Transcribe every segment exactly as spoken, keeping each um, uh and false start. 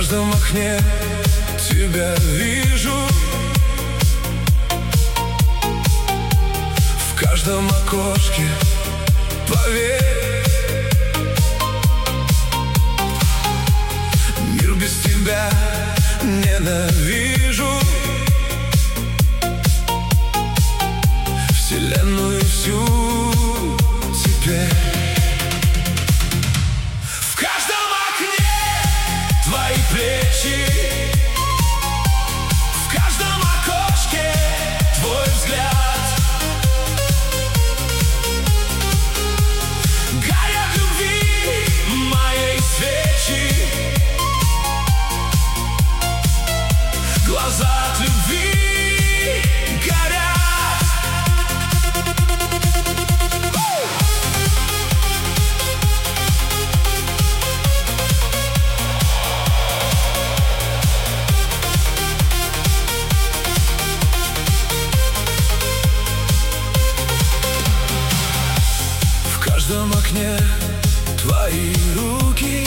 каждом окне тебя вижу, в каждом окошке, поверь, мир без тебя ненавижу, вселенную всю теперь. В каждом окне твои плечи, в каждом окошке твой взгляд. Горят любви моей свечи, глаза от любви горят. В каждом окне твои руки,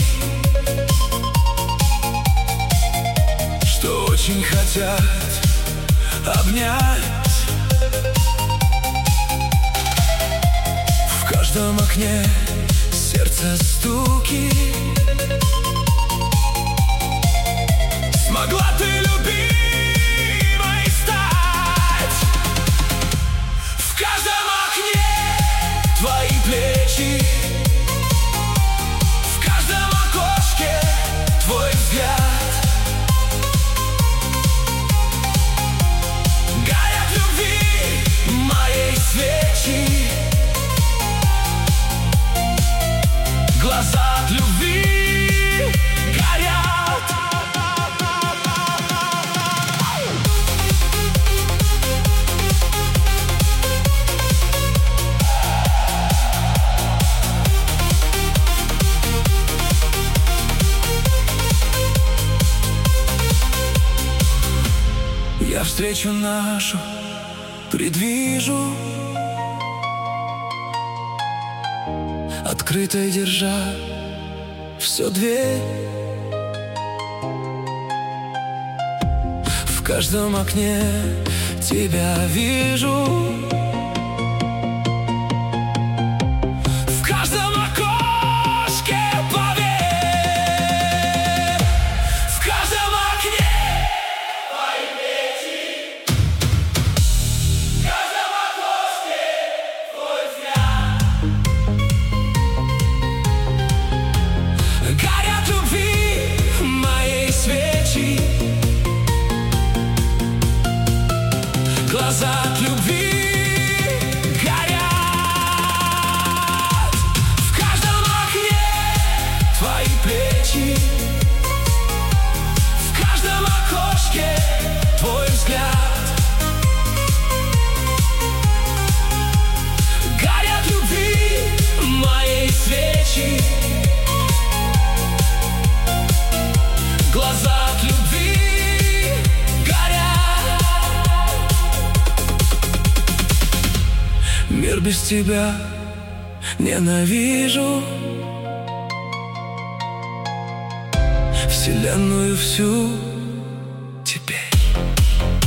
что очень хотят обнять. В каждом окне сердце стуки. Смогла ты любимой стать. В каждом окне твои плечи, в каждом окошке твой взгляд. Горят любви моей свечи, глаза от любви горят. Я встречу нашу предвижу, открытой держа всю дверь. В каждом окне тебя вижу, в каждом окошке, поверь, в каждом окне твои плечи, в каждом окошке твой взгляд. Горят любви моей свечи, глаза от любви горят. В каждом окне твои плечи, в каждом окошке твой взгляд. Горят любви моей свечи, глаза от любви горят. Мир без тебя ненавижу, вселенную всю теперь.